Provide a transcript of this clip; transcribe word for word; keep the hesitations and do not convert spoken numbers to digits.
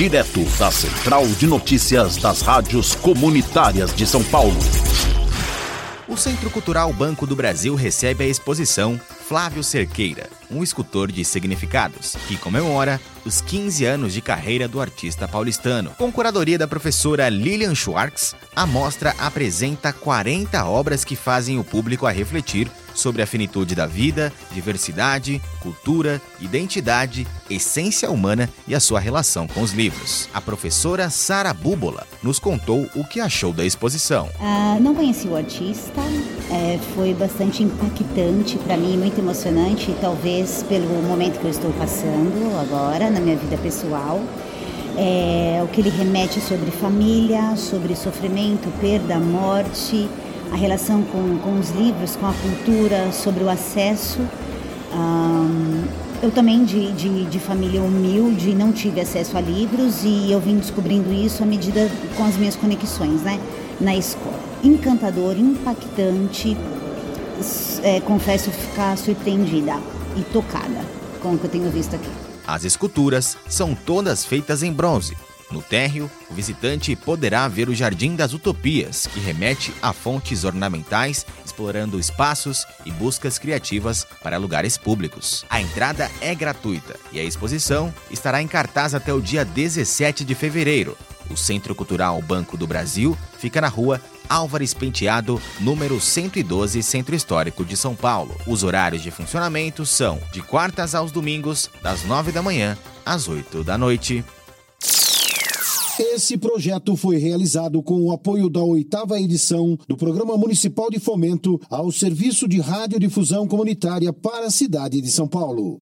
direto da Central de Notícias das Rádios Comunitárias de São Paulo. O Centro Cultural Banco do Brasil recebe a exposição Flávio Cerqueira, um escultor de significados, que comemora os quinze anos de carreira do artista paulistano. Com curadoria da professora Lilian Schwartz, a mostra apresenta quarenta obras que fazem o público a refletir sobre a finitude da vida, diversidade, cultura, identidade, essência humana e a sua relação com os livros. A professora Sara Búbola nos contou o que achou da exposição. Ah, não conheci o artista, é, foi bastante impactante para mim, muito emocionante, talvez pelo momento que eu estou passando agora na minha vida pessoal. É, o que ele remete sobre família, sobre sofrimento, perda, morte, a relação com, com os livros, com a cultura, sobre o acesso. Um, eu também de, de, de família humilde não tive acesso a livros e eu vim descobrindo isso à medida com as minhas conexões, né, na escola. Encantador, impactante, é, confesso ficar surpreendida e tocada com o que eu tenho visto aqui. As esculturas são todas feitas em bronze. No térreo, o visitante poderá ver o Jardim das Utopias, que remete a fontes ornamentais, explorando espaços e buscas criativas para lugares públicos. A entrada é gratuita e a exposição estará em cartaz até o dia dezessete de fevereiro. O Centro Cultural Banco do Brasil fica na rua Álvares Penteado, número cento e doze, Centro Histórico de São Paulo. Os horários de funcionamento são de quartas aos domingos, das nove da manhã às oito da noite. Esse projeto foi realizado com o apoio da oitava edição do Programa Municipal de Fomento ao Serviço de Radiodifusão Comunitária para a cidade de São Paulo.